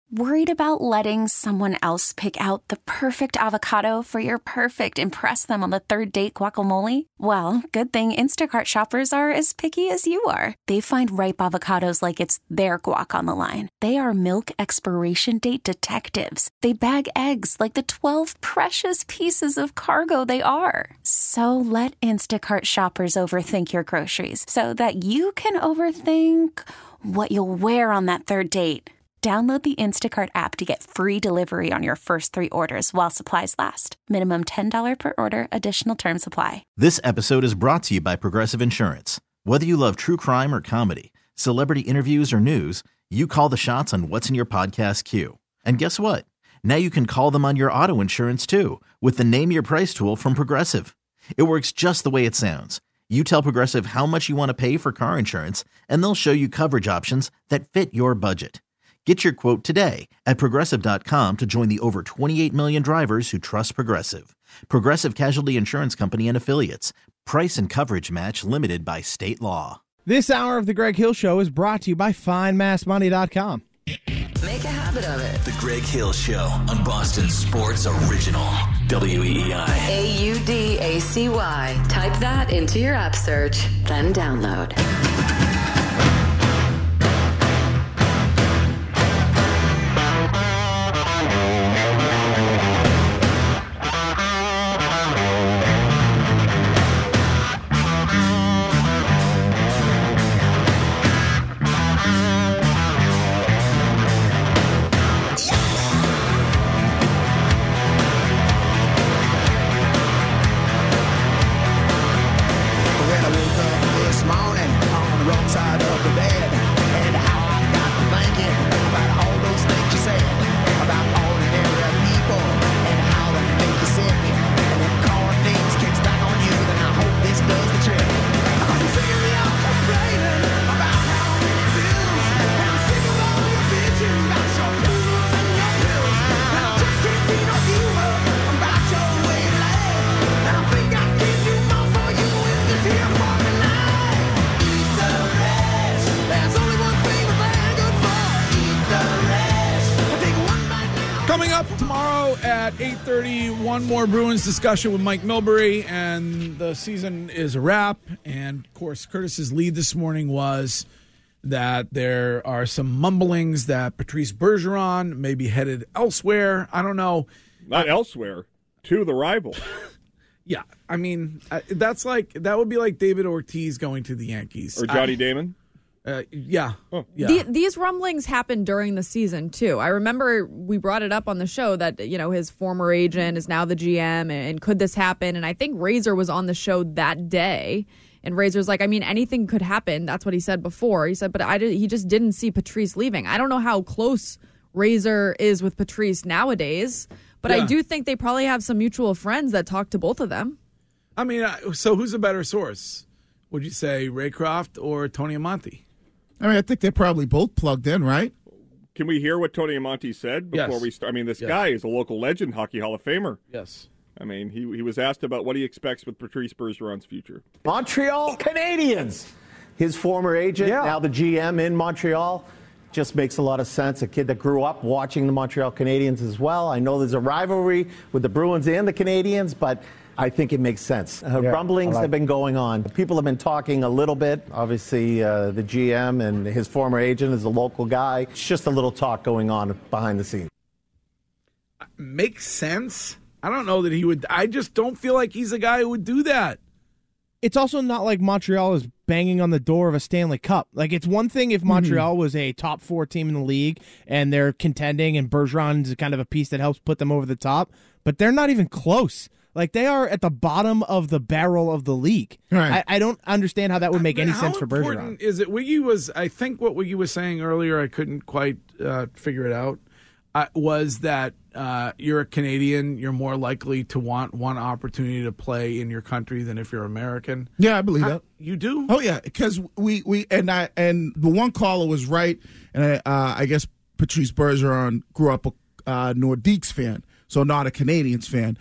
Worried about letting someone else pick out the perfect avocado for your perfect impress them on the third date guacamole? Well, good thing Instacart shoppers are as picky as you are. They find ripe avocados like it's their guac on the line. They are milk expiration date detectives. They bag eggs like the 12 precious pieces of cargo they are. So let Instacart shoppers overthink your groceries so that you can overthink what you'll wear on that third date. Download the Instacart app to get free delivery on your first 3 orders while supplies last. Minimum $10 per order. Additional terms apply. This episode is brought to you by Progressive Insurance. Whether you love true crime or comedy, celebrity interviews or news, you call the shots on what's in your podcast queue. And guess what? Now you can call them on your auto insurance too with the Name Your Price tool from Progressive. It works just the way it sounds. You tell Progressive how much you want to pay for car insurance, and they'll show you coverage options that fit your budget. Get your quote today at Progressive.com to join the over 28 million drivers who trust Progressive. Progressive Casualty Insurance Company and Affiliates. Price and coverage match limited by state law. This hour of The Greg Hill Show is brought to you by FindMassMoney.com. Make a habit of it. The Greg Hill Show on Boston Sports Original. WEEI. AUDACY. Type that into your app search, then download. Coming up tomorrow at 8:30, one more Bruins discussion with Mike Milbury, and the season is a wrap. And, of course, Curtis's lead this morning was that there are some mumblings that Patrice Bergeron may be headed elsewhere. I don't know. Not elsewhere, to the rival. Yeah, I mean, that would be like David Ortiz going to the Yankees. Or Johnny Damon? Yeah. Oh. Yeah. These rumblings happened during the season, too. I remember we brought it up on the show that, his former agent is now the GM, and could this happen? And I think Razor was on the show that day, and Razor's like, I mean, anything could happen. That's what he said before. He said, but he just didn't see Patrice leaving. I don't know how close Razor is with Patrice nowadays, but I do think they probably have some mutual friends that talk to both of them. I mean, so who's a better source? Would you say Raycroft or Tony Amonte? I mean, I think they're probably both plugged in, right? Can we hear what Tony Amonte said before we start? I mean, this guy is a local legend, Hockey Hall of Famer. Yes. I mean, he was asked about what he expects with Patrice Bergeron's future. Montreal Canadiens. His former agent, now the GM in Montreal. Just makes a lot of sense. A kid that grew up watching the Montreal Canadiens as well. I know there's a rivalry with the Bruins and the Canadiens, but I think it makes sense. Rumblings have been going on. People have been talking a little bit. Obviously, the GM and his former agent is a local guy. It's just a little talk going on behind the scenes. Makes sense. I don't know that he would. I just don't feel like he's a guy who would do that. It's also not like Montreal is banging on the door of a Stanley Cup. Like, it's one thing if Montreal was a top 4 team in the league and they're contending and Bergeron's kind of a piece that helps put them over the top, but they're not even close. Like, they are at the bottom of the barrel of the league. Right. I don't understand how that would make any sense for Bergeron. How important is it? I think what Wiggy was saying earlier, I couldn't quite figure it out, was that you're a Canadian, you're more likely to want one opportunity to play in your country than if you're American. Yeah, I believe that. You do? Oh yeah, because we and the one caller was right, and I guess Patrice Bergeron grew up a Nordiques fan, so not a Canadiens fan.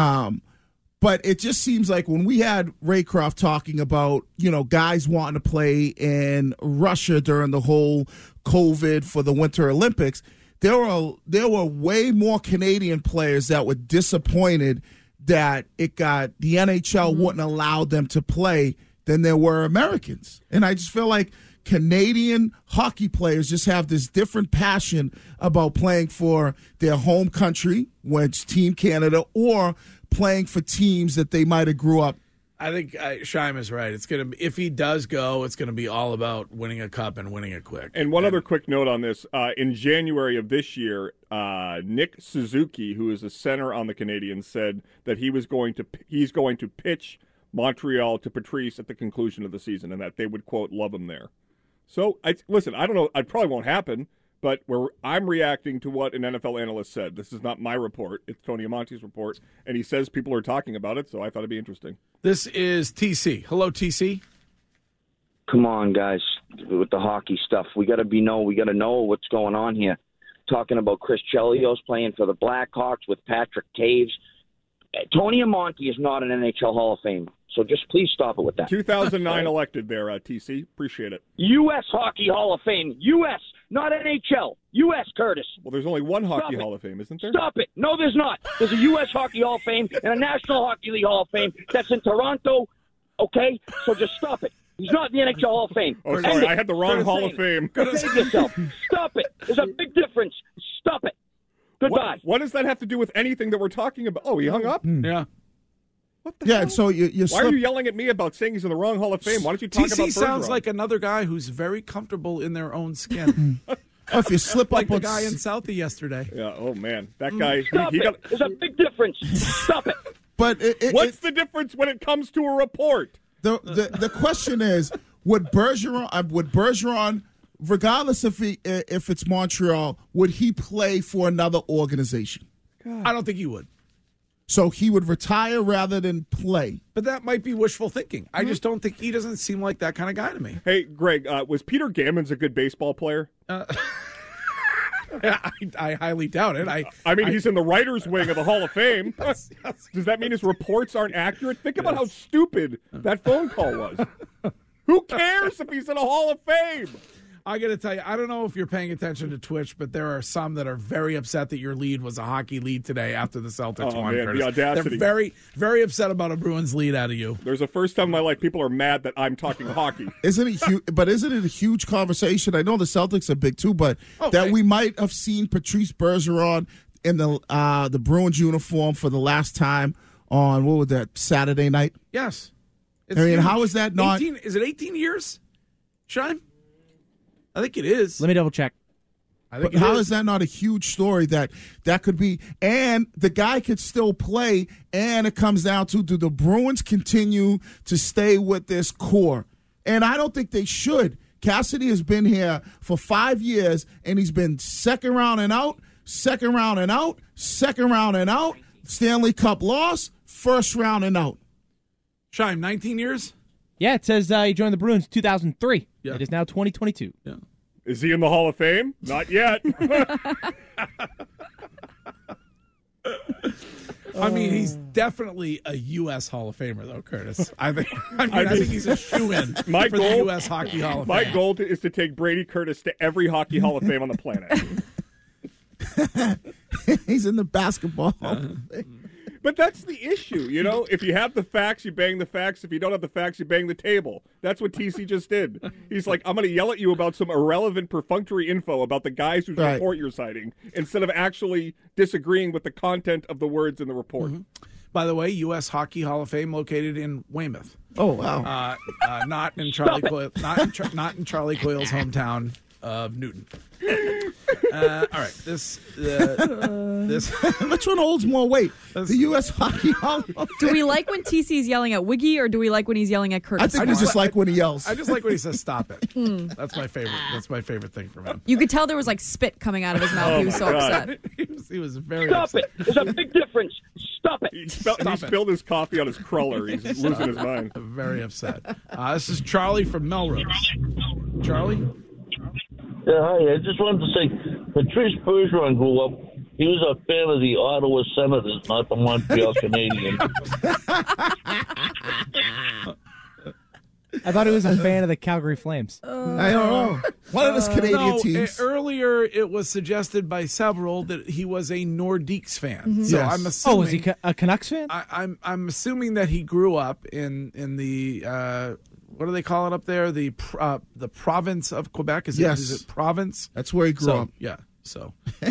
But it just seems like when we had Raycroft talking about, guys wanting to play in Russia during the whole COVID for the Winter Olympics, there were way more Canadian players that were disappointed that the NHL wouldn't allow them to play than there were Americans. And I just feel like Canadian hockey players just have this different passion about playing for their home country, which Team Canada, or playing for teams that they might have grew up. I think Scheim is right. It's gonna be, if he does go, it's going to be all about winning a cup and winning it quick. And one other quick note on this: in January of this year, Nick Suzuki, who is a center on the Canadiens, said that he's going to pitch Montreal to Patrice at the conclusion of the season, and that they would, quote, love him there. So, listen, I don't know. It probably won't happen, but I'm reacting to what an NFL analyst said. This is not my report. It's Tony Amonte's report, and he says people are talking about it, so I thought it'd be interesting. This is TC. Hello, TC. Come on, guys, with the hockey stuff. We got to know what's going on here. Talking about Chris Chelios playing for the Blackhawks with Patrick Taves. Tony Amonte is not an NHL Hall of Famer. So just please stop it with that. 2009 elected there, TC. Appreciate it. U.S. Hockey Hall of Fame. U.S., not NHL. U.S., Curtis. Well, there's only one Hockey Hall of Fame, isn't there? Stop it. No, there's not. There's a U.S. Hockey Hall of Fame and a National Hockey League Hall of Fame that's in Toronto, okay? So just stop it. He's not in the NHL Hall of Fame. Oh, sorry. I had the wrong Hall of Fame. Save yourself. Stop it. There's a big difference. Stop it. Goodbye. What does that have to do with anything that we're talking about? Oh, he hung up? Yeah. What the hell? So why are you yelling at me about saying he's in the wrong Hall of Fame? Why don't you talk TC about Bergeron? sounds like another guy who's very comfortable in their own skin. If you slip like up the guy in Southie yesterday. Yeah. Oh man, that guy. Stop it. There's a big difference. Stop it. But what's the difference when it comes to a report? The question is, would Bergeron, regardless if it's Montreal, would he play for another organization? I don't think he would. So he would retire rather than play. But that might be wishful thinking. I just don't think he doesn't seem like that kind of guy to me. Hey, Greg, was Peter Gammons a good baseball player? I highly doubt it. I mean, he's in the writer's wing of the Hall of Fame. Yes. Does that mean his reports aren't accurate? Think about how stupid that phone call was. Who cares if he's in a Hall of Fame? I got to tell you, I don't know if you're paying attention to Twitch, but there are some that are very upset that your lead was a hockey lead today after the Celtics won. Man, the audacity. They're very, very upset about a Bruins lead out of you. There's a first time in my life people are mad that I'm talking hockey. Isn't it a huge conversation? I know the Celtics are big too, but that we might have seen Patrice Bergeron in the Bruins uniform for the last time on, what was that, Saturday night? Yes. I mean, how is that not? Is it 18 years, Scheim? I think it is. Let me double check. But how is that not a huge story that could be? And the guy could still play, and it comes down to, do the Bruins continue to stay with this core? And I don't think they should. Cassidy has been here for 5 years, and he's been second round and out, second round and out, second round and out, Stanley Cup loss, first round and out. Scheim, 19 years? Yeah, it says he joined the Bruins 2003. Yeah. It is now 2022. Yeah. Is he in the Hall of Fame? Not yet. I mean, he's definitely a U.S. Hall of Famer, though, Curtis. I think he's a shoo-in for the U.S. Hockey Hall of Fame. My goal is to take Brady Curtis to every Hockey Hall of Fame on the planet. He's in the Basketball Hall of Fame. But that's the issue, you know? If you have the facts, you bang the facts. If you don't have the facts, you bang the table. That's what TC just did. He's like, I'm going to yell at you about some irrelevant, perfunctory info about the guys whose report you're citing, instead of actually disagreeing with the content of the words in the report. Mm-hmm. By the way, U.S. Hockey Hall of Fame located in Weymouth. Oh, wow. Not in Charlie Coyle, not in Charlie Coyle's hometown of Newton. All right, this which one holds more weight? The U.S. Hockey Hall of Fame. Do we like when TC's yelling at Wiggy, or do we like when he's yelling at Curtis? I think we just like when he yells. I just like when he says "stop it." That's my favorite. That's my favorite thing from him. You could tell there was like spit coming out of his mouth. He was so upset. He was very Stop upset. it. There's a big difference. Stop it. He spilled his coffee on his cruller. He's losing his mind. Very upset. This is Charlie from Melrose. Charlie? Yeah, hi. I just wanted to say, Patrice Bergeron grew up. He was a fan of the Ottawa Senators, not the Montreal Canadiens. I thought he was a fan of the Calgary Flames. I don't know. One of those Canadian teams. Earlier, it was suggested by several that he was a Nordiques fan. Mm-hmm. So Yes. I'm assuming. Oh, was he a Canucks fan? I'm assuming that he grew up in the what do they call it up there? The province of Quebec. Is it province? That's where he grew up. Yeah. So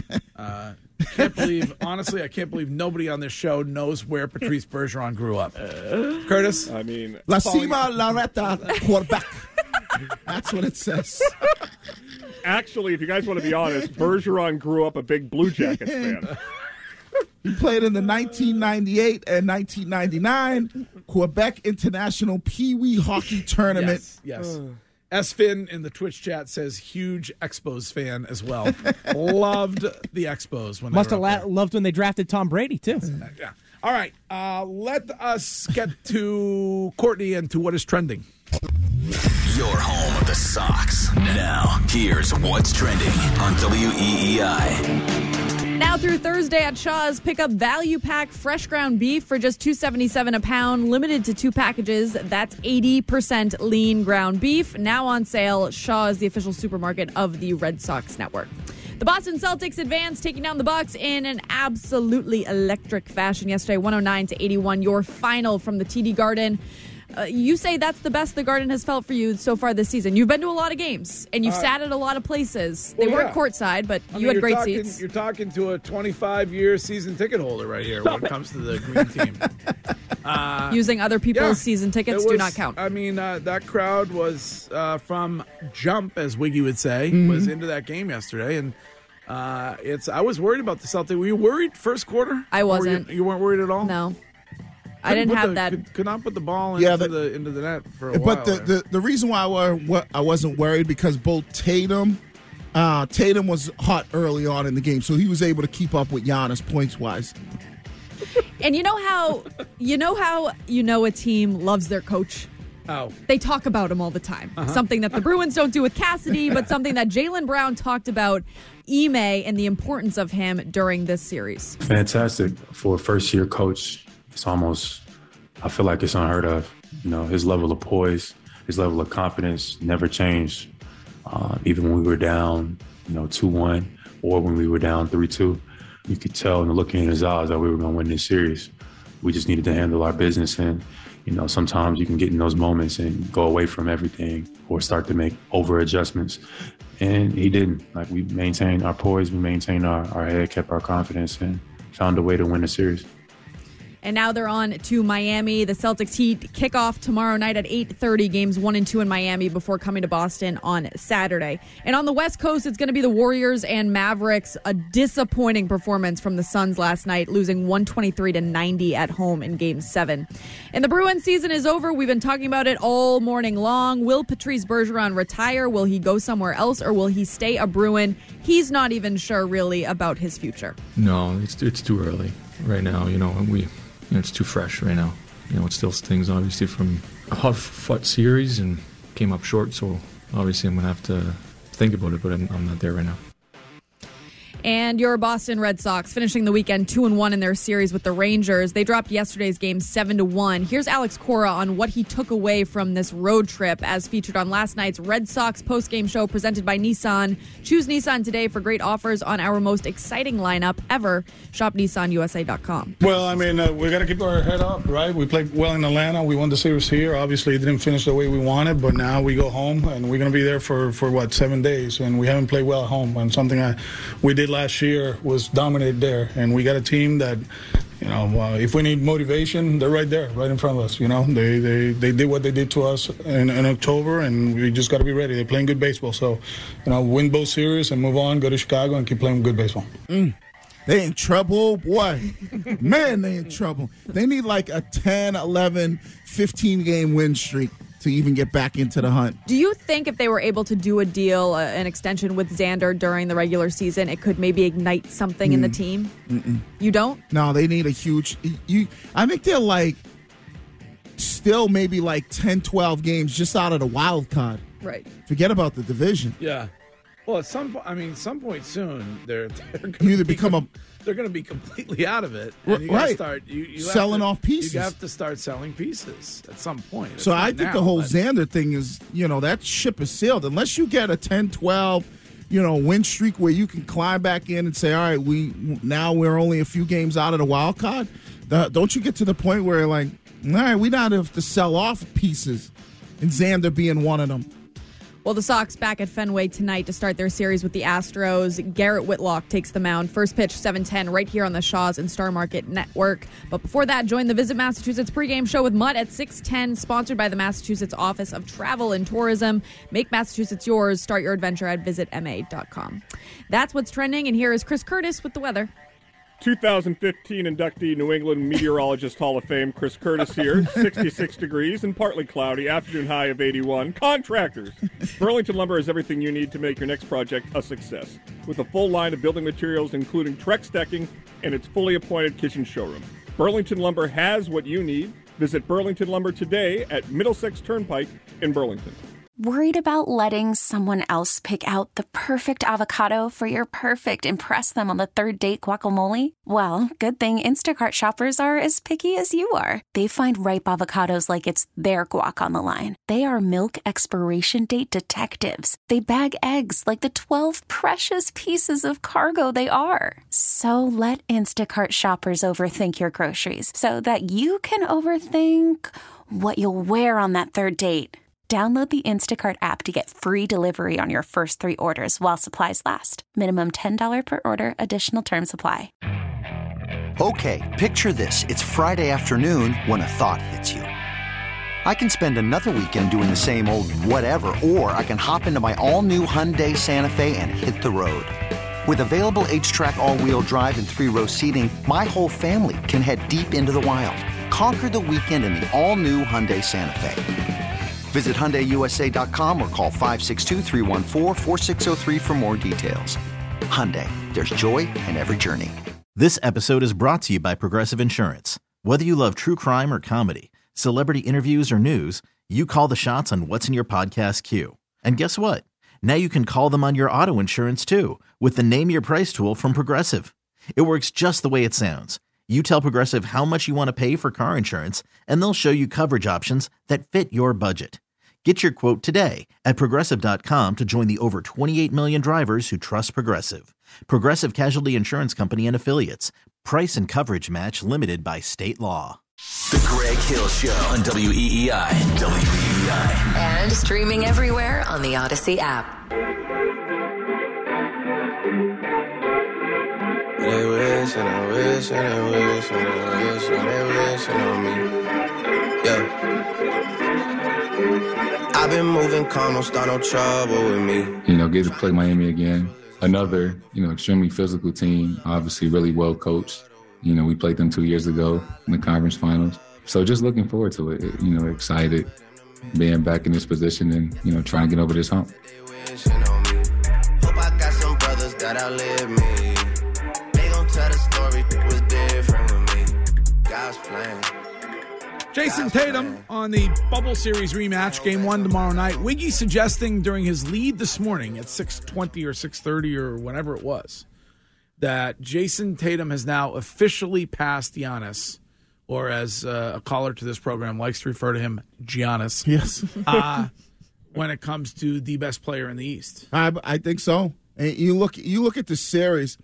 I can't believe nobody on this show knows where Patrice Bergeron grew up. Curtis? I mean, La Cima Loretta, Quebec. That's what it says. actually, if you guys want to be honest, Bergeron grew up a big Blue Jackets fan. He played in the 1998 and 1999 Quebec International Pee Wee Hockey Tournament. Yes. S-Fin in the Twitch chat says huge Expos fan as well. Loved the Expos. When Must they were have loved when they drafted Tom Brady, too. Yeah. All right. Let us get to Courtney and to what is trending. Your home of the Sox. Now, here's what's trending on WEEI. Now through Thursday at Shaw's, pick up value pack fresh ground beef for just $2.77 a pound, limited to 2 packages. That's 80% lean ground beef. Now on sale. Shaw's, the official supermarket of the Red Sox network. The Boston Celtics advanced, taking down the Bucks in an absolutely electric fashion yesterday, 109-81. Your final from the TD Garden. You say that's the best the Garden has felt for you so far this season. You've been to a lot of games, and you've sat at a lot of places. They weren't courtside, but you had great seats. You're talking to a 25-year season ticket holder right here when it comes to the green team. Using other people's season tickets do not count. I mean, that crowd was from jump, as Wiggy would say, was into that game yesterday, and I was worried about the Celtics. Were you worried first quarter? I wasn't. You weren't worried at all? No. I didn't have that. Could not put the ball into the net for a while. But the reason why I wasn't worried because both Tatum was hot early on in the game, so he was able to keep up with Giannis points wise. And you know how a team loves their coach? Oh. They talk about him all the time. Something that the Bruins don't do with Cassidy, but something that Jaylen Brown talked about Ime and the importance of him during this series. Fantastic for a first-year coach. It's almost, I feel like it's unheard of. You know, his level of poise, his level of confidence never changed. Even when we were down, 2-1, or when we were down 3-2, you could tell in the looking in his eyes that we were going to win this series. We just needed to handle our business, and sometimes you can get in those moments and go away from everything or start to make over adjustments. And he didn't. Like, we maintained our poise, we maintained our head, kept our confidence, and found a way to win the series. And now they're on to Miami. The Celtics Heat kick off tomorrow night at 8:30. Games 1 and 2 in Miami before coming to Boston on Saturday. And on the West Coast, it's going to be the Warriors and Mavericks. A disappointing performance from the Suns last night, losing 123-90 at home in Game 7. And the Bruins season is over. We've been talking about it all morning long. Will Patrice Bergeron retire? Will he go somewhere else, or will he stay a Bruin? He's not even sure really about his future. No, it's too early right now. It's too fresh right now. It still stings, obviously, from a hard-fought series and came up short. So, obviously, I'm going to have to think about it, but I'm not there right now. And your Boston Red Sox finishing the weekend 2-1 in their series with the Rangers. They dropped yesterday's game 7-1. Here's Alex Cora on what he took away from this road trip, as featured on last night's Red Sox postgame show presented by Nissan. Choose Nissan today for great offers on our most exciting lineup ever. Shop NissanUSA.com. Well, we got to keep our head up, right? We played well in Atlanta. We won the series here. Obviously, it didn't finish the way we wanted, but now we go home, and we're going to be there for 7 days, and we haven't played well at home. And something we did last year was dominate there, and we got a team that, if we need motivation, they're right there, right in front of us. They did what they did to us in October, and we just got to be ready. They're playing good baseball, so win both series and move on, go to Chicago and keep playing good baseball. They in trouble, boy. Man, they in trouble. They need like a 10, 11, 15-game win streak to even get back into the hunt. Do you think if they were able to do a deal, an extension with Xander during the regular season, it could maybe ignite something in the team? You don't? No, they need a huge... I think they're still maybe 10, 12 games just out of the wild card. Right. Forget about the division. Yeah. Well, at some point soon, they're going You either become a they're going to be completely out of it. And you right. Start you selling off pieces. You have to start selling pieces at some point. So I think the whole Xander thing is, that ship is sailed. Unless you get a 10-12, win streak where you can climb back in and say, all right, we're only a few games out of the wild card. Don't you get to the point where you're like, all right, we now have to sell off pieces, and Xander being one of them. Well, the Sox back at Fenway tonight to start their series with the Astros. Garrett Whitlock takes the mound. First pitch, 7:10, right here on the Shaws and Star Market Network. But before that, join the Visit Massachusetts pregame show with Mutt at 6:10, sponsored by the Massachusetts Office of Travel and Tourism. Make Massachusetts yours. Start your adventure at visitma.com. That's what's trending, and here is Chris Curtis with the weather. 2015 inductee New England Meteorologist Hall of Fame Chris Curtis here. 66 degrees and partly cloudy. Afternoon high of 81. Contractors. Burlington Lumber has everything you need to make your next project a success. With a full line of building materials, including Trex decking and its fully appointed kitchen showroom. Burlington Lumber has what you need. Visit Burlington Lumber today at Middlesex Turnpike in Burlington. Worried about letting someone else pick out the perfect avocado for your perfect impress them on the third date guacamole? Well, good thing Instacart shoppers are as picky as you are. They find ripe avocados like it's their guac on the line. They are milk expiration date detectives. They bag eggs like the 12 precious pieces of cargo they are. So let Instacart shoppers overthink your groceries so that you can overthink what you'll wear on that third date. Download the Instacart app to get free delivery on your first 3 orders while supplies last. Minimum $10 per order. Additional terms apply. Okay, picture this. It's Friday afternoon when a thought hits you. I can spend another weekend doing the same old whatever, or I can hop into my all-new Hyundai Santa Fe and hit the road. With available H-Track all-wheel drive and 3-row seating, my whole family can head deep into the wild. Conquer the weekend in the all-new Hyundai Santa Fe. Visit HyundaiUSA.com or call 562-314-4603 for more details. Hyundai, there's joy in every journey. This episode is brought to you by Progressive Insurance. Whether you love true crime or comedy, celebrity interviews or news, you call the shots on what's in your podcast queue. And guess what? Now you can call them on your auto insurance too with the Name Your Price tool from Progressive. It works just the way it sounds. You tell Progressive how much you want to pay for car insurance, and they'll show you coverage options that fit your budget. Get your quote today at Progressive.com to join the over 28 million drivers who trust Progressive. Progressive Casualty Insurance Company and Affiliates. Price and coverage match limited by state law. The Greg Hill Show on WEEI. WEEI. And streaming everywhere on the Odyssey app. They wish and I wish and I wish and I wish and they wishing on me. Yeah. I've been moving calm, don't start no trouble with me. Get to play Miami again. Another, extremely physical team, obviously really well coached. We played them 2 years ago in the conference finals. So just looking forward to it, excited being back in this position and, trying to get over this hump. Hope I got some brothers that outlive me. They gon' tell the story was different with me. God's plan. Jason Tatum on the Bubble Series rematch, Game 1 tomorrow night. Wiggy suggesting during his lead this morning at 6:20 or 6:30 or whatever it was, that Jason Tatum has now officially passed Giannis, or as a caller to this program likes to refer to him, Giannis. Yes. When it comes to the best player in the East. I think so. And you look at the series.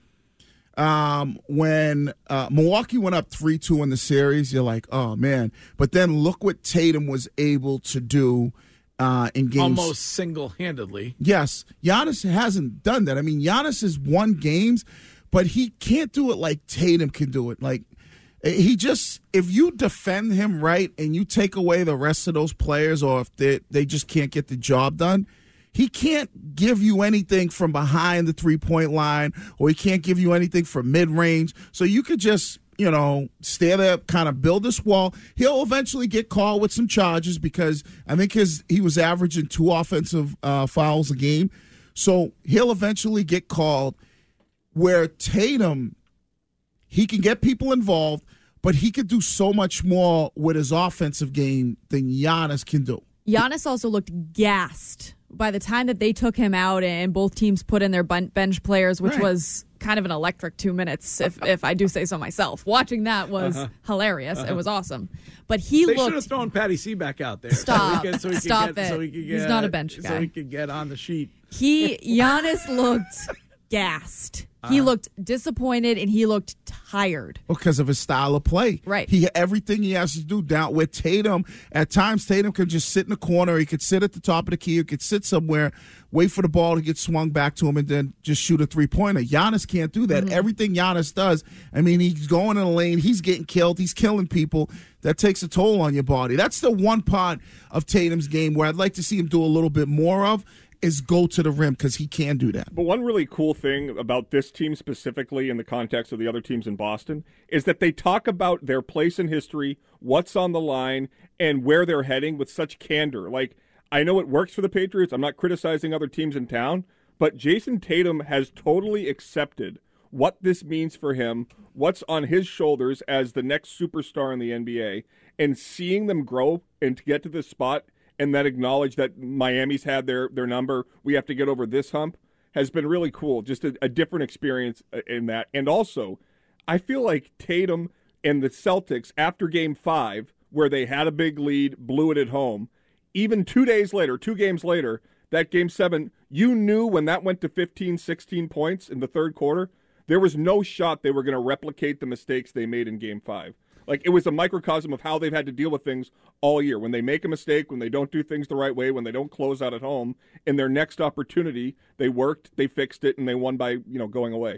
When Milwaukee went up 3-2 in the series, you're like, oh, man. But then look what Tatum was able to do in games. Almost single-handedly. Yes. Giannis hasn't done that. I mean, Giannis has won games, but he can't do it like Tatum can do it. Like, if you defend him right and you take away the rest of those players, or if they just can't get the job done, he can't give you anything from behind the three-point line, or he can't give you anything from mid-range. So you could just, stay there, kind of build this wall. He'll eventually get called with some charges because I think he was averaging 2 offensive fouls a game. So he'll eventually get called. Where Tatum, he can get people involved, but he could do so much more with his offensive game than Giannis can do. Giannis also looked gassed by the time that they took him out and both teams put in their bench players, which was kind of an electric 2 minutes, if I do say so myself. Watching that was hilarious. It was awesome. But they should have thrown Patty C back out there. Stop. Stop it. He's not a bench guy. So he could get on the sheet. Giannis looked gassed. He looked disappointed and he looked tired. Because of his style of play. Right. Everything he has to do down with Tatum. At times, Tatum can just sit in the corner. He could sit at the top of the key. He could sit somewhere, wait for the ball to get swung back to him, and then just shoot a three-pointer. Giannis can't do that. Everything Giannis does, he's going in the lane. He's getting killed. He's killing people. That takes a toll on your body. That's the one part of Tatum's game where I'd like to see him do a little bit more of, is go to the rim, because he can do that. But one really cool thing about this team specifically in the context of the other teams in Boston is that they talk about their place in history, what's on the line, and where they're heading with such candor. Like, I know it works for the Patriots. I'm not criticizing other teams in town, but Jason Tatum has totally accepted what this means for him, what's on his shoulders as the next superstar in the NBA, and seeing them grow and to get to this spot and that acknowledge that Miami's had their number, we have to get over this hump, has been really cool. Just a different experience in that. And also, I feel like Tatum and the Celtics, after Game 5, where they had a big lead, blew it at home, even 2 days later, 2 games later, that Game 7, you knew when that went to 15, 16 points in the third quarter, there was no shot they were going to replicate the mistakes they made in Game 5. Like, it was a microcosm of how they've had to deal with things all year. When they make a mistake, when they don't do things the right way, when they don't close out at home, in their next opportunity, they worked, they fixed it, and they won by, going away.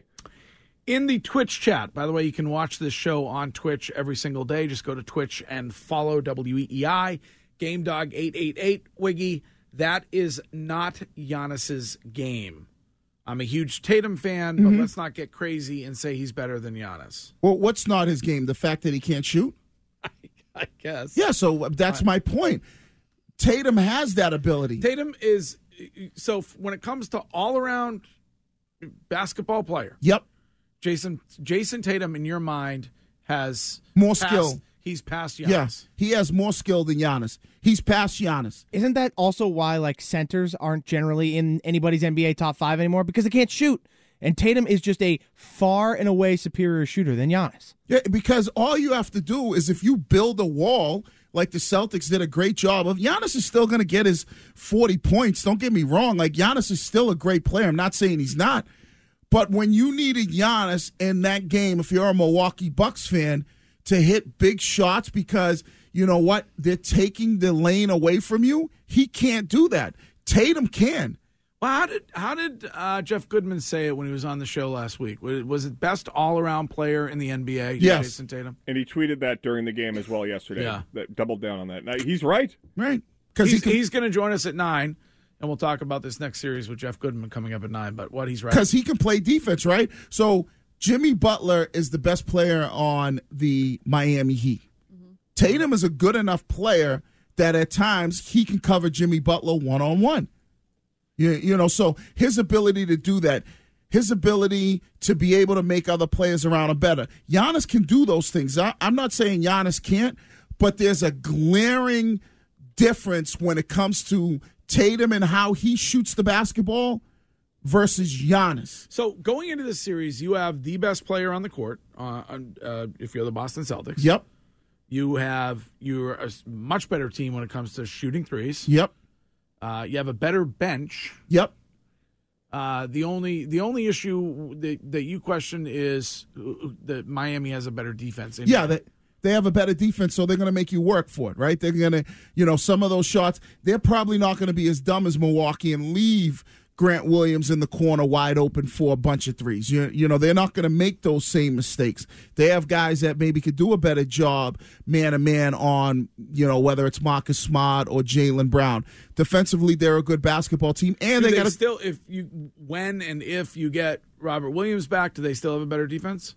In the Twitch chat, by the way, you can watch this show on Twitch every single day. Just go to Twitch and follow WEEI, GameDog888, Wiggy. That is not Giannis's game. I'm a huge Tatum fan, but let's not get crazy and say he's better than Giannis. Well, what's not his game? The fact that he can't shoot? I guess. Yeah, so that's my point. Tatum has that ability. Tatum is, so when it comes to all-around basketball player. Yep. Jason Tatum, in your mind, has more skill. He's past Giannis. Yes, he has more skill than Giannis. He's past Giannis. Isn't that also why centers aren't generally in anybody's NBA top 5 anymore? Because they can't shoot. And Tatum is just a far and away superior shooter than Giannis. Yeah, because all you have to do is if you build a wall like the Celtics did a great job of, Giannis is still going to get his 40 points. Don't get me wrong. Giannis is still a great player. I'm not saying he's not. But when you needed Giannis in that game, if you're a Milwaukee Bucks fan, to hit big shots because, you know what, they're taking the lane away from you, he can't do that. Tatum can. Well, how did Jeff Goodman say it when he was on the show last week? Was it best all-around player in the NBA, yes. Jason Tatum? And he tweeted that during the game as well yesterday. Yeah. That doubled down on that. Now, he's right. Right. He's going to join us at 9, and we'll talk about this next series with Jeff Goodman coming up at 9, but he's right. Because he can play defense, right? So Jimmy Butler is the best player on the Miami Heat. Tatum is a good enough player that at times he can cover Jimmy Butler one-on-one. So his ability to do that, his ability to be able to make other players around him better. Giannis can do those things. I'm not saying Giannis can't, but there's a glaring difference when it comes to Tatum and how he shoots the basketball versus Giannis. So going into this series, you have the best player on the court, if you're the Boston Celtics. Yep. You're a much better team when it comes to shooting threes. Yep. You have a better bench. Yep. The only issue that you question is that Miami has a better defense. They have a better defense, so they're going to make you work for it, right? They're going to, some of those shots, they're probably not going to be as dumb as Milwaukee and leave Grant Williams in the corner wide open for a bunch of threes. They're not going to make those same mistakes. They have guys that maybe could do a better job man-to-man on, whether it's Marcus Smart or Jaylen Brown. Defensively, they're a good basketball team. And if you get Robert Williams back, do they still have a better defense?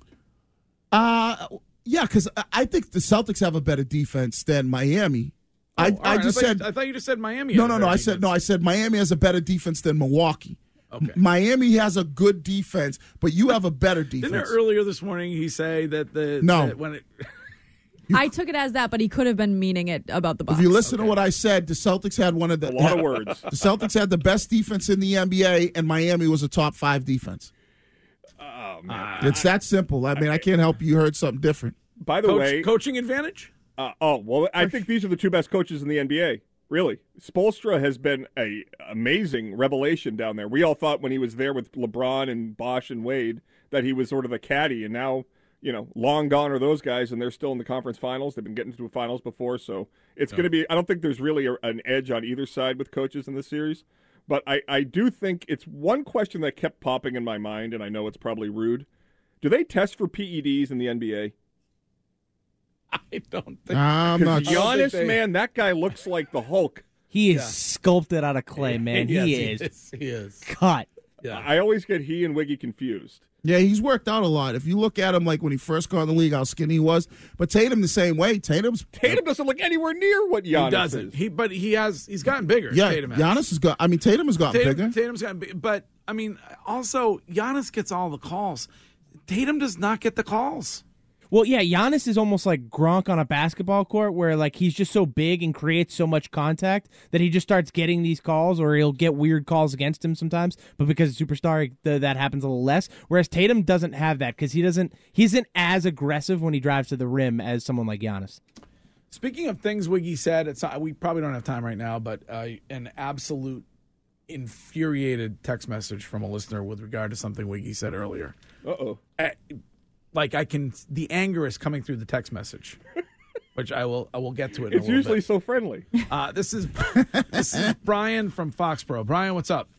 Yeah, because I think the Celtics have a better defense than Miami. I thought you just said Miami. No. I said Miami has a better defense than Milwaukee. Okay. Miami has a good defense, but you have a better defense. Didn't earlier this morning he say that I took it as that, but he could have been meaning it about the Bucks. If you listen to what I said, the Celtics had one of the A lot of words. The Celtics had the best defense in the NBA, and Miami was a top 5 defense. Oh, man. It's that simple. I mean, I can't help you heard something different. By the way, coaching advantage? I think these are the 2 best coaches in the NBA. Really. Spoelstra has been an amazing revelation down there. We all thought when he was there with LeBron and Bosh and Wade that he was sort of a caddy, and now, long gone are those guys, and they're still in the conference finals. They've been getting to the finals before, so it's going to be – I don't think there's really an edge on either side with coaches in this series. But I do think it's one question that kept popping in my mind, and I know it's probably rude. Do they test for PEDs in the NBA? I don't think. I'm not sure. Giannis, man, that guy looks like the Hulk. He is sculpted out of clay, man. Yes, He he is. cut. Yeah. I always get he and Wiggy confused. Yeah, he's worked out a lot. If you look at him like when he first got in the league, how skinny he was. But Tatum the same way. Tatum doesn't look anywhere near what Giannis he doesn't. is. He's gotten bigger. Yeah, Tatum has. Giannis has got. I mean, Tatum has gotten bigger. Tatum's gotten big, but I mean, also Giannis gets all the calls. Tatum does not get the calls. Well, yeah, Giannis is almost like Gronk on a basketball court where, like, he's just so big and creates so much contact that he just starts getting these calls, or he'll get weird calls against him sometimes. But because he's a superstar, that happens a little less. Whereas Tatum doesn't have that because he isn't as aggressive when he drives to the rim as someone like Giannis. Speaking of things Wiggy said, we probably don't have time right now, but an absolute infuriated text message from a listener with regard to something Wiggy said earlier. Uh-oh. The anger is coming through the text message, which I will get to it. It's usually so friendly. This is Brian from Foxborough. Brian, what's up?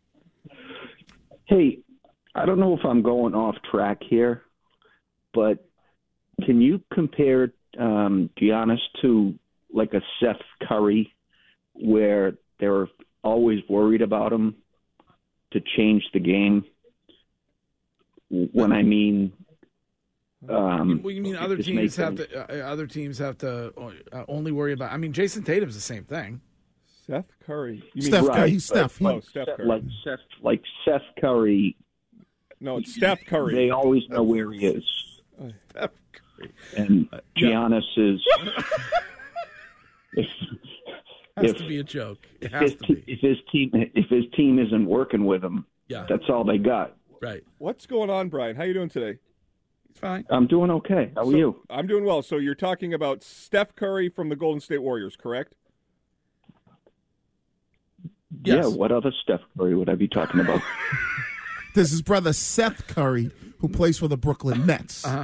Hey, I don't know if I'm going off track here, but can you compare Giannis to like a Seth Curry, where they were always worried about him to change the game? When I mean. You mean other teams have to only worry about? I mean, Jason Tatum's the same thing. Seth Curry. Steph Curry. He's Steph. Steph Curry. Like Seth Curry. No, it's Steph Curry. They always know where he is. Steph Curry. And Giannis is. Has to be a joke. It has to be. If his team isn't working with him, that's all they got. Right. What's going on, Brian? How you doing today? Fine. I'm doing okay. How are you? I'm doing well. So you're talking about Steph Curry from the Golden State Warriors, correct? Yes. Yeah, what other Steph Curry would I be talking about? This is his brother Seth Curry, who plays for the Brooklyn Nets. Uh-huh.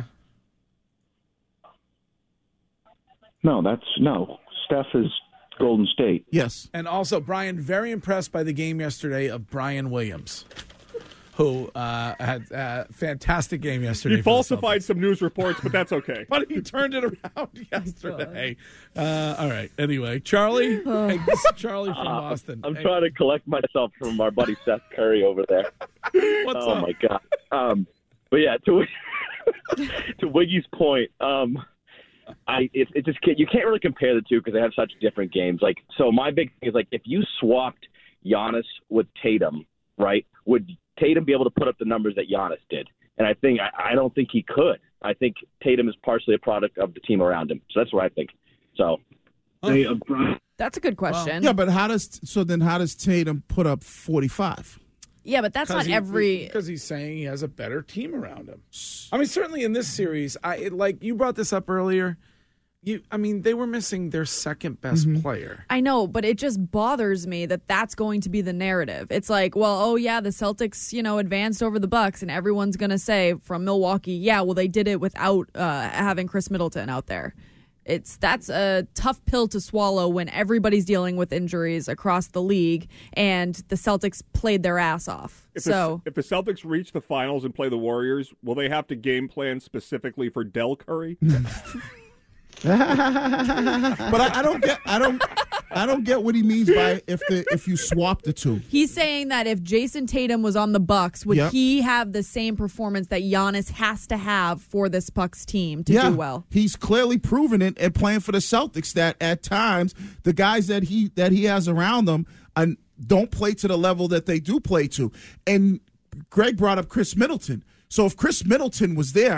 No. Steph is Golden State. Yes. And also, Brian, very impressed by the game yesterday of Brian Williams, who had a fantastic game yesterday. He falsified some news reports, but that's okay. But he turned it around yesterday. All right. Anyway, Charlie. Hey, this is Charlie from Boston. I'm trying to collect myself from our buddy Seth Curry over there. What's up? My God. But yeah, to Wiggy's point, it just you can't really compare the two because they have such different games. Like, so my big thing is, like, if you swapped Giannis with Tatum, right, would Tatum be able to put up the numbers that Giannis did? And I don't think he could. I think Tatum is partially a product of the team around him. So that's what I think. So that's a good question. Yeah, but how does Tatum put up 45? Yeah, but that's not because he's saying he has a better team around him. I mean, certainly in this series, like you brought this up earlier. They were missing their second best player. I know, but it just bothers me that that's going to be the narrative. It's like, well, oh yeah, the Celtics, advanced over the Bucks, and everyone's going to say from Milwaukee, yeah, well, they did it without having Chris Middleton out there. That's a tough pill to swallow when everybody's dealing with injuries across the league, and the Celtics played their ass off. If the Celtics reach the finals and play the Warriors, will they have to game plan specifically for Del Curry? But I don't get what he means by if you swap the two. He's saying that if Jason Tatum was on the Bucks, would he have the same performance that Giannis has to have for this Bucks team to do well? He's clearly proven it and playing for the Celtics that at times the guys that he has around them don't play to the level that they do play to. And Greg brought up Chris Middleton. So if Chris Middleton was there,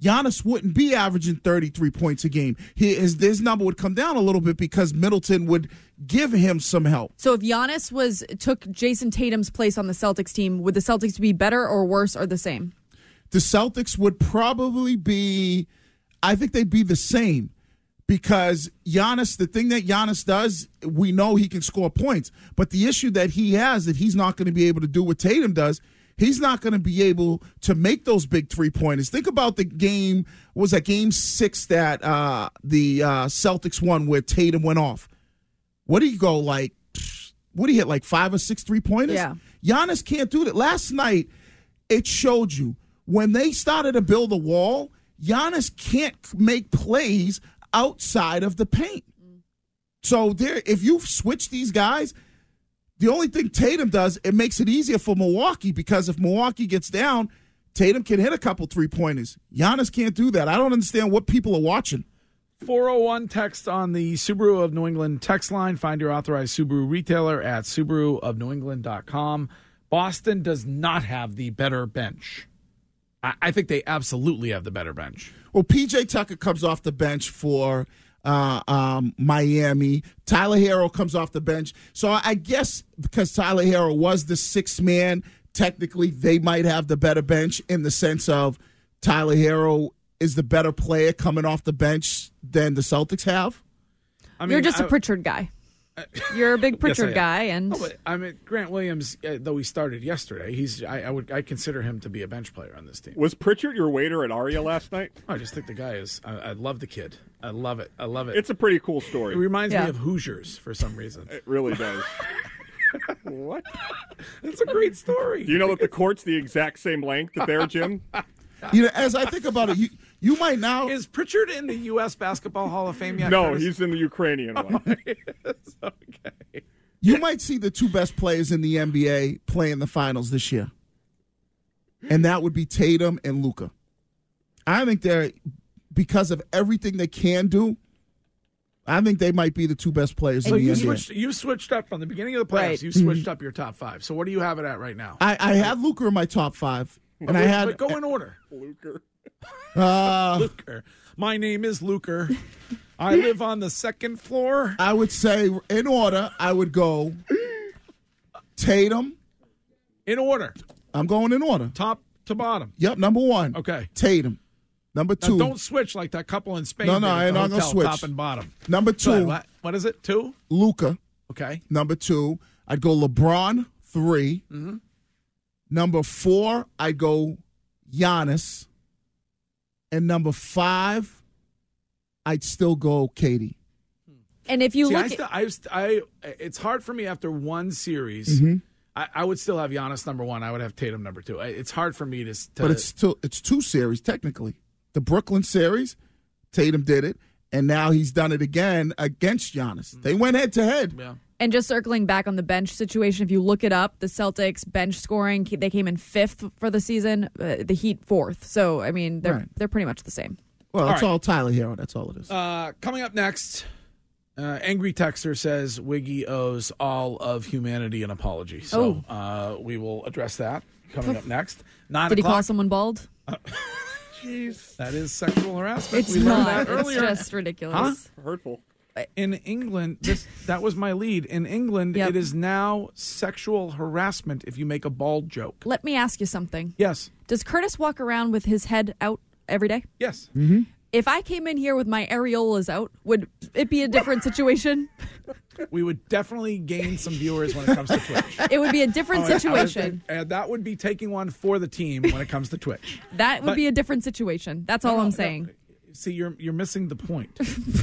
Giannis wouldn't be averaging 33 points a game. His number would come down a little bit because Middleton would give him some help. So if Giannis took Jason Tatum's place on the Celtics team, would the Celtics be better or worse or the same? The Celtics would probably be, I think they'd be the same because Giannis, the thing that Giannis does, we know he can score points. But the issue that he has that he's not going to be able to do what Tatum does, he's not going to be able to make those big three-pointers. Think about the game, was that game 6 that the Celtics won where Tatum went off? What did he go like, what did he hit, like 5 or 6 three-pointers? Yeah. Giannis can't do that. Last night, it showed you when they started to build a wall, Giannis can't make plays outside of the paint. So if you switch these guys, the only thing Tatum does, it makes it easier for Milwaukee because if Milwaukee gets down, Tatum can hit a couple three-pointers. Giannis can't do that. I don't understand what people are watching. 401 text on the Subaru of New England text line. Find your authorized Subaru retailer at SubaruofNewEngland.com. Boston does not have the better bench. I think they absolutely have the better bench. Well, P.J. Tucker comes off the bench for Miami. Tyler Hero comes off the bench. So I guess because Tyler Hero was the sixth man, technically they might have the better bench in the sense of Tyler Hero is the better player coming off the bench than the Celtics have. I mean, you're just a Pritchard guy. You're a big Pritchard guy, and I mean Grant Williams, though he started yesterday, I consider him to be a bench player on this team. Was Pritchard your waiter at Aria last night? I just think the guy is. I love the kid. I love it. It's a pretty cool story. It reminds me of Hoosiers for some reason. It really does. What? It's a great story. Do you know that the court's the exact same length there, Jim? You know, as I think about it, you might now. Is Pritchard in the U.S. Basketball Hall of Fame yet? No, Curtis? he's in the Ukrainian one. Okay. You might see the two best players in the NBA play in the finals this year, and that would be Tatum and Luka. I think they're, because of everything they can do, I think they might be the two best players in the NBA. You switched up from the beginning of the playoffs. Right. You switched up your top five. So what do you have it at right now? I had Luka in my top 5. And I had go in order. Luker. Luker. My name is Luker. I live on the second floor. I would say in order, I would go Tatum. In order. I'm going in order. Top to bottom. Yep, number 1. Okay. Tatum. Number 2. Now don't switch like that couple in Spain. No, I'm not going to switch. Top and bottom. Number 2. What is it? 2? Luka. Okay. Number 2. I'd go LeBron, 3. Mm-hmm. Number 4, I go Giannis. And number 5, I'd still go Katie. And if you look it's hard for me after one series. Mm-hmm. I would still have Giannis number 1. I would have Tatum number 2. It's hard for me to But it's 2 series, technically. The Brooklyn series, Tatum did it. And now he's done it again against Giannis. They went head-to-head. Yeah. And just circling back on the bench situation, if you look it up, the Celtics bench scoring, they came in 5th for the season, the Heat 4th. So, I mean, they're pretty much the same. Well, it's all Tyler Hero. That's all it is. Coming up next, Angry Texter says Wiggy owes all of humanity an apology. So we will address that coming up next. 9 Did he o'clock. call someone bald? Jeez. That is sexual harassment. It's we learned not. that earlier. It's just ridiculous. Huh? Hurtful. In England, that was my lead. In England, It is now sexual harassment if you make a bald joke. Let me ask you something. Yes. Does Curtis walk around with his head out every day? Yes. Mm-hmm. If I came in here with my areolas out, would it be a different situation? We would definitely gain some viewers when it comes to Twitch. It would be a different situation. That would be taking one for the team when it comes to Twitch. That would be a different situation. That's all I'm saying. See, you're missing the point.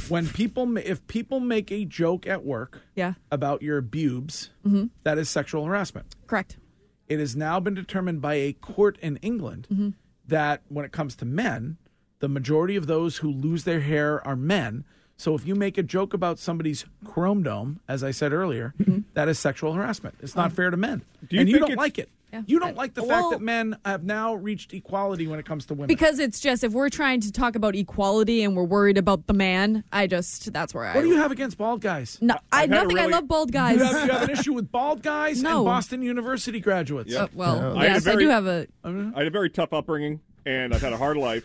If people make a joke at work about your boobs, that is sexual harassment. Correct. It has now been determined by a court in England that when it comes to men, the majority of those who lose their hair are men. So if you make a joke about somebody's chromosome, as I said earlier, that is sexual harassment. It's not fair to men. You don't like it. Yeah. You don't like the fact that men have now reached equality when it comes to women. Because it's just, if we're trying to talk about equality and we're worried about the man, that's where What do you have against bald guys? No, nothing. I love bald guys. You have an issue with bald guys No. and Boston University graduates. Yes, I do have a... I had a very tough upbringing, and I've had a hard life.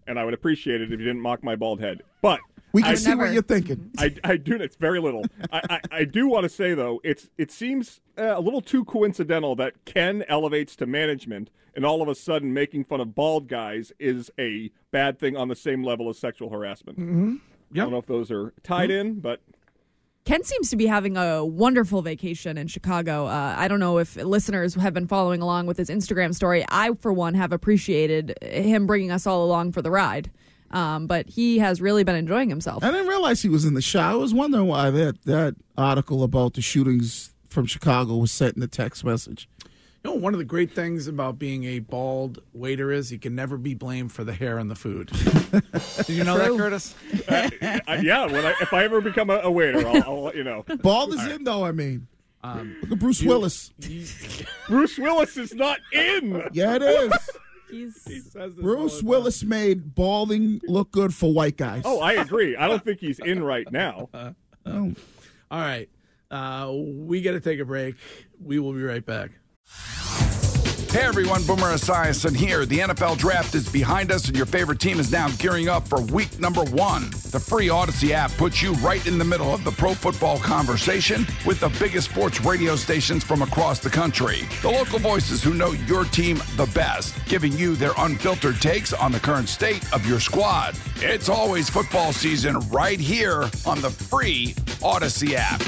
and I would appreciate it if you didn't mock my bald head. But we can see what you're thinking. I do. It's very little. I do want to say though, it seems a little too coincidental that Ken elevates to management, and all of a sudden making fun of bald guys is a bad thing on the same level as sexual harassment. Mm-hmm. I don't know if those are tied in, but. Ken seems to be having a wonderful vacation in Chicago. I don't know if listeners have been following along with his Instagram story. I, for one, have appreciated him bringing us all along for the ride. But he has really been enjoying himself. I didn't realize he was in the show. I was wondering why that article about the shootings from Chicago was sent in the text message. You know, one of the great things about being a bald waiter is he can never be blamed for the hair and the food. Did you know that, Curtis? Yeah, if I ever become a waiter, I'll let you know. Bald is in, though, I mean. Look at Bruce Willis. Bruce Willis is not in. Yeah, it is. Bruce Willis made balding look good for white guys. Oh, I agree. I don't think he's in right now. All right. We got to take a break. We will be right back. Hey everyone, Boomer Esiason here. The NFL Draft is behind us and your favorite team is now gearing up for week number 1. The free Odyssey app puts you right in the middle of the pro football conversation with the biggest sports radio stations from across the country. The local voices who know your team the best, giving you their unfiltered takes on the current state of your squad. It's always football season right here on the free Odyssey app.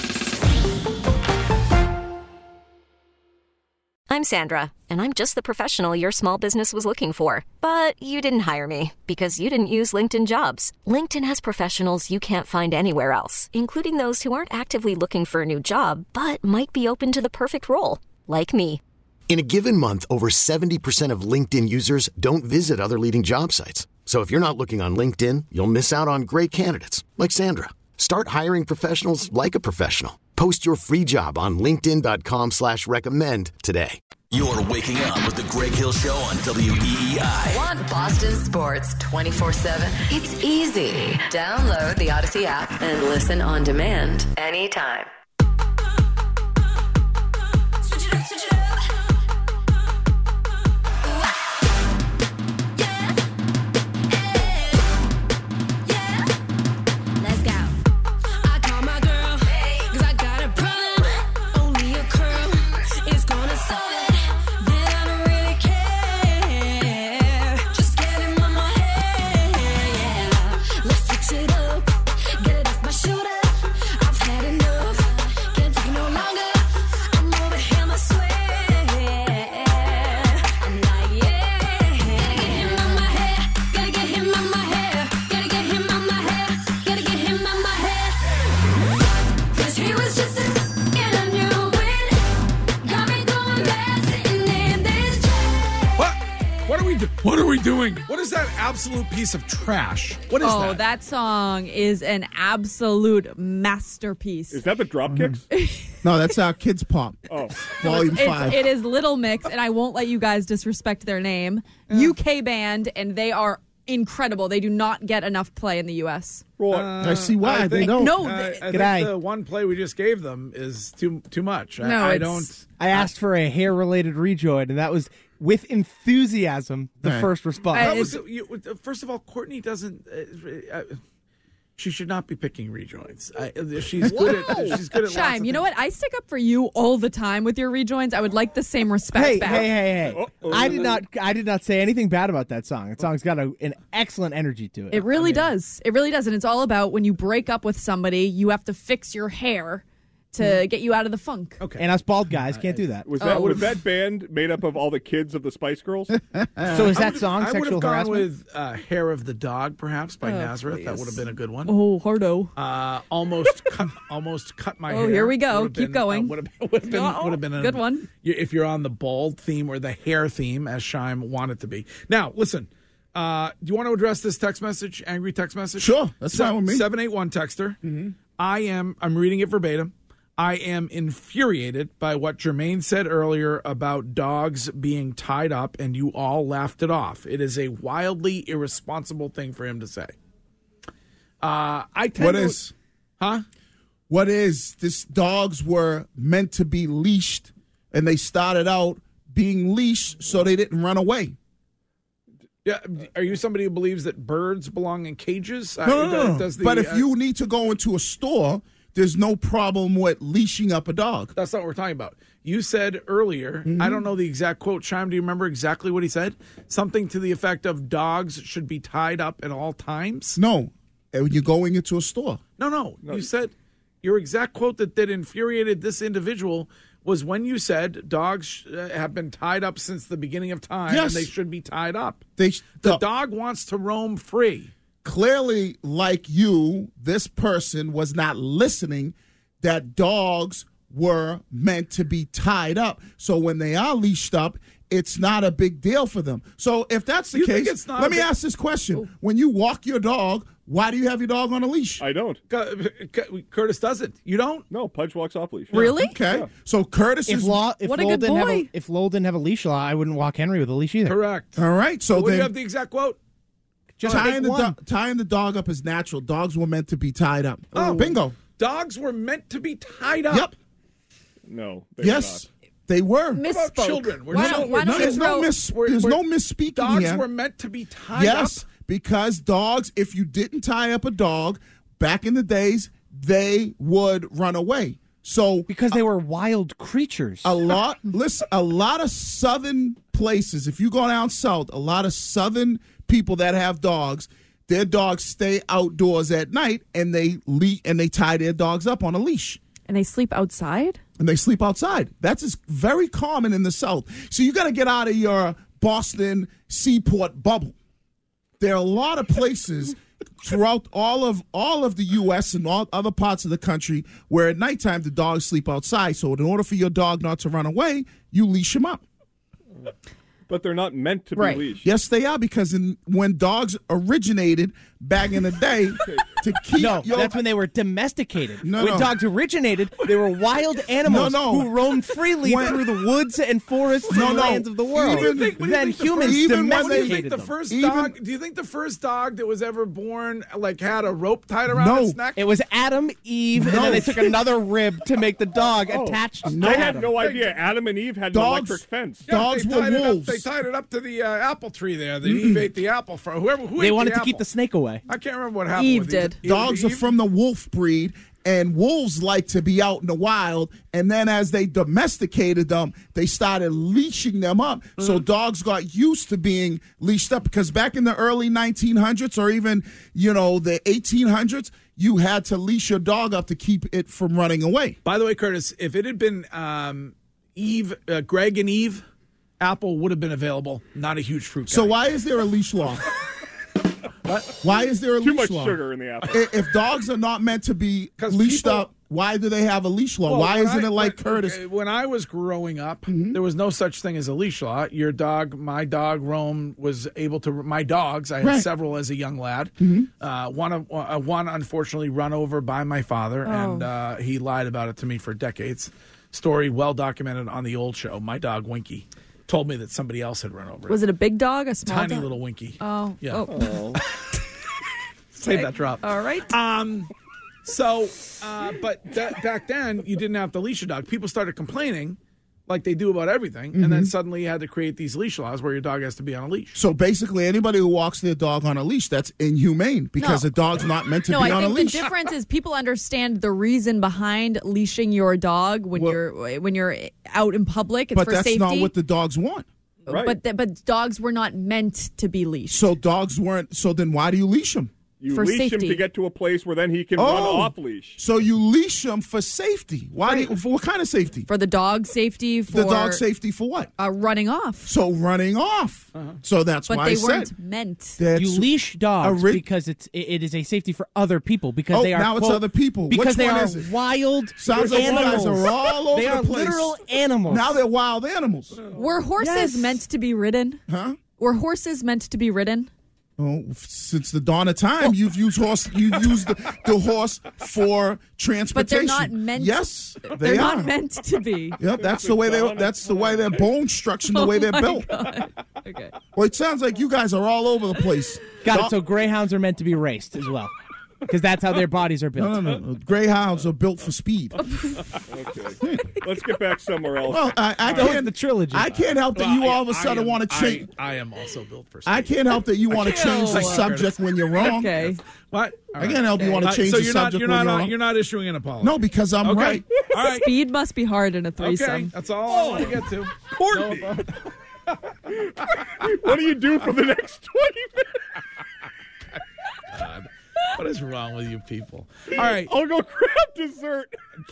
I'm Sandra, and I'm just the professional your small business was looking for. But you didn't hire me because you didn't use LinkedIn Jobs. LinkedIn has professionals you can't find anywhere else, including those who aren't actively looking for a new job, but might be open to the perfect role, like me. In a given month, over 70% of LinkedIn users don't visit other leading job sites. So if you're not looking on LinkedIn, you'll miss out on great candidates, like Sandra. Start hiring professionals like a professional. Post your free job on linkedin.com/recommend today. You're waking up with the Greg Hill Show on WEEI. Want Boston sports 24/7? It's easy. Download the Odyssey app and listen on demand anytime. Switch it up, switch it up. What are we doing? What is that absolute piece of trash? What is that? Oh, that song is an absolute masterpiece. Is that the Dropkicks? No, that's our Kids Pop. Oh, Volume 5. It is Little Mix, and I won't let you guys disrespect their name. UK band, and they are incredible. They do not get enough play in the U.S. I see why they don't. No, I think the one play we just gave them is too much. I asked for a hair-related rejoin, and that was with enthusiasm the first response. First of all, Courtney doesn't. She should not be picking rejoins. She's good at. Chime, you know what? I stick up for you all the time with your rejoins. I would like the same respect back. Hey! I did not say anything bad about that song. That song's got an excellent energy to it. It really does. It really does, and it's all about when you break up with somebody, you have to fix your hair to get you out of the funk. Okay. And us bald guys can't do that. Was that band made up of all the kids of the Spice Girls? So is that song I sexual would have gone harassment? with Hair of the Dog, perhaps, by Nazareth. Please. That would have been a good one. Oh, hardo. Almost cut my hair. Oh, here we go. Keep going. Would have been a good one. If you're on the bald theme or the hair theme, as Shime wanted to be. Now, listen. Do you want to address this text message, angry text message? Sure, that's fine with me. 781 texter. Mm-hmm. I'm reading it verbatim. I am infuriated by what Jermaine said earlier about dogs being tied up, and you all laughed it off. It is a wildly irresponsible thing for him to say. What is? This dogs were meant to be leashed, and they started out being leashed so they didn't run away. Yeah, are you somebody who believes that birds belong in cages? No. Does the, but if you need to go into a store, there's no problem with leashing up a dog. That's not what we're talking about. You said earlier, I don't know the exact quote. Chime, do you remember exactly what he said? Something to the effect of dogs should be tied up at all times? No, when you're going into a store. No. You said your exact quote that infuriated this individual was when you said dogs have been tied up since the beginning of time, Yes. and they should be tied up. The dog wants to roam free. Clearly, like you, this person was not listening that dogs were meant to be tied up. So when they are leashed up, it's not a big deal for them. So if that's the You think case, it's not let a me big- ask this question. When you walk your dog, why do you have your dog on a leash? I don't. Curtis doesn't. You don't? No, Pudge walks off leash. Really? Okay. So Curtis If is Lowell What a good boy. if Lowell didn't have a leash law, I wouldn't walk Henry with a leash either. Correct. all right. So What do you then have the exact quote? Just tying pick one. the dog up is natural. Dogs were meant to be tied up. Oh. Bingo. Dogs were meant to be tied up. Yep. No. They Yes, they were. What about Misspoke. children? We're Why not- don't- why don't There's you no throw- there's no misspeaking Dogs here. were meant to be tied Yes, up. because dogs, if you didn't tie up a dog back in the days, they would run away. So Because they were wild creatures. a lot of southern places, if you go down south, a lot of southern people that have dogs, their dogs stay outdoors at night and they tie their dogs up on a leash. And they sleep outside? And they sleep outside. That's very common in the South. So you got to get out of your Boston seaport bubble. There are a lot of places throughout all of the U.S. and all other parts of the country where at nighttime the dogs sleep outside. So in order for your dog not to run away, you leash him up. But they're not meant to Right. be leashed. Yes, they are, because when dogs originated back in the day to keep No, your that's when they were domesticated. No, when no. dogs originated, they were wild animals No. who roamed freely When- through the woods and forests No, and no. lands of the world. Even- What do you Then think the humans first- even when they- What do you think domesticated the them. first Even- dog? Do you think the first dog that was ever born like had a rope tied around No. its neck? It was Adam, Eve, and No. then they took another rib to make the dog Oh. attached to I had Adam. no idea. Adam and Eve had Dogs- an electric fence. Yeah, Dogs they were tied it up- wolves. They tied it up to the apple tree there. That Eve ate the apple from. Who They ate wanted the to keep apple? the snake away. I can't remember what happened. Eve with did. Dogs are Eve? from the wolf breed, and wolves like to be out in the wild. And then as they domesticated them, they started leashing them up. So dogs got used to being leashed up, because back in the early 1900s or even, the 1800s, you had to leash your dog up to keep it from running away. By the way, Curtis, if it had been Eve, Greg and Eve, apple would have been available. Not a huge fruit guy. So why is there a leash law? Why is there a Too leash much law? sugar in the apple. If dogs are not meant to be 'Cause leashed people- up, why do they have a leash law? Well, Why when isn't it like when- Curtis? When I was growing up, Mm-hmm. there was no such thing as a leash law. Your dog, my dog, Rome, was able to. My dogs, I had Right. several as a young lad. Mm-hmm. One unfortunately run over by my father, and he lied about it to me for decades. Story well documented on the old show. My dog Winky told me that somebody else had run over. Was it a big dog, a small Tiny dog? little Winky. Oh. Yeah. Oh. Save that drop. All right. But back then, you didn't have to leash a dog. People started complaining like they do about everything, and then suddenly you had to create these leash laws where your dog has to be on a leash. So basically, anybody who walks their dog on a leash, that's inhumane, because No. the dog's not meant to No, be I on a think the leash. difference is people understand the reason behind leashing your dog when you're out in public. It's But for that's safety. not what the dogs want. Right. But dogs were not meant to be leashed. So dogs weren't. So then why do you leash them? You For leash him safety. to get to a place where then he can run off leash. So you leash them for safety. Why? Right. Do you, for what kind of safety? For the dog's safety, for The dog's safety for what? running off. So running off. So that's But why they I said weren't meant. that's- You leash dogs ori- because it is a safety for other people, because Oh, they are now it's quote, other people. because Which they one are is it? wild Sounds like you animals. guys are all over they the are place. literal animals. Now they're wild animals. Were horses Yes. meant to be ridden? Huh? Were horses meant to be ridden? Oh, since the dawn of time, you've used the horse for transportation. But they're not meant. Yes, they're they not are. meant to be. Yep, that's the way their bone structure, the way they're Oh my built. God. Okay. Well, it sounds like you guys are all over the place. Got it. So greyhounds are meant to be raced as well. because that's how their bodies are built. No. Greyhounds are built for speed. Okay. Let's get back somewhere else. Well, I That was can't. the trilogy. I can't help that you all of a sudden want to change. I am also built for speed. I can't help that you want to change the Thank you, subject Curtis. when you're wrong. Okay. What? I can't help you want to change so the you're subject not, when you're wrong. you're not issuing an apology. No, because I'm Okay. right. All right. Speed must be hard in a threesome. Okay. That's all I want to get to. Courtney. What do you do for the next 20 minutes? God, what is wrong with you people? All right. I'll go grab dessert.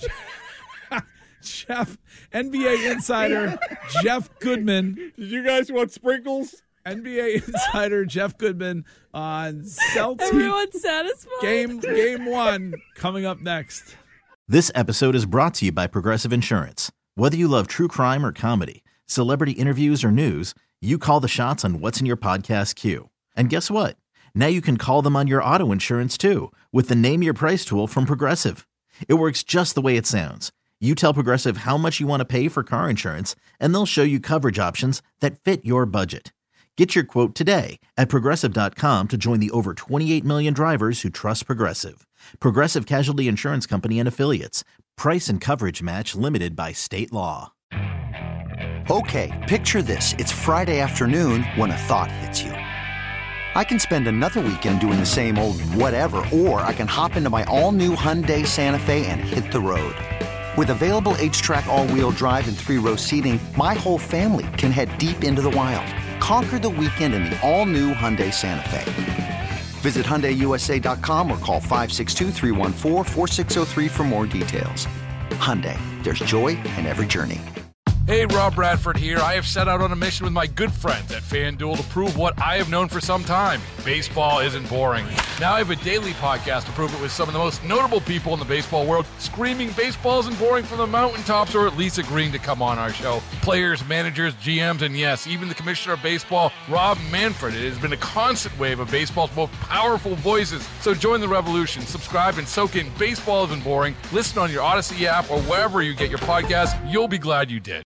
Jeff, NBA insider Jeff Goodman. Did you guys want sprinkles? NBA insider Jeff Goodman on Celtics. Everyone's satisfied. Game 1 coming up next. This episode is brought to you by Progressive Insurance. Whether you love true crime or comedy, celebrity interviews or news, you call the shots on what's in your podcast queue. And guess what? Now you can call them on your auto insurance too with the Name Your Price tool from Progressive. It works just the way it sounds. You tell Progressive how much you want to pay for car insurance, and they'll show you coverage options that fit your budget. Get your quote today at Progressive.com to join the over 28 million drivers who trust Progressive. Progressive Casualty Insurance Company and Affiliates. Price and coverage match limited by state law. Okay, picture this. It's Friday afternoon when a thought hits you. I can spend another weekend doing the same old whatever, or I can hop into my all-new Hyundai Santa Fe and hit the road. With available H-Track all-wheel drive and 3-row seating, my whole family can head deep into the wild. Conquer the weekend in the all-new Hyundai Santa Fe. Visit HyundaiUSA.com or call 562-314-4603 for more details. Hyundai, there's joy in every journey. Hey, Rob Bradford here. I have set out on a mission with my good friends at FanDuel to prove what I have known for some time. Baseball isn't boring. Now I have a daily podcast to prove it with some of the most notable people in the baseball world, screaming baseball isn't boring from the mountaintops, or at least agreeing to come on our show. Players, managers, GMs, and yes, even the commissioner of baseball, Rob Manfred. It has been a constant wave of baseball's most powerful voices. So join the revolution. Subscribe and soak in Baseball Isn't Boring. Listen on your Odyssey app or wherever you get your podcasts. You'll be glad you did.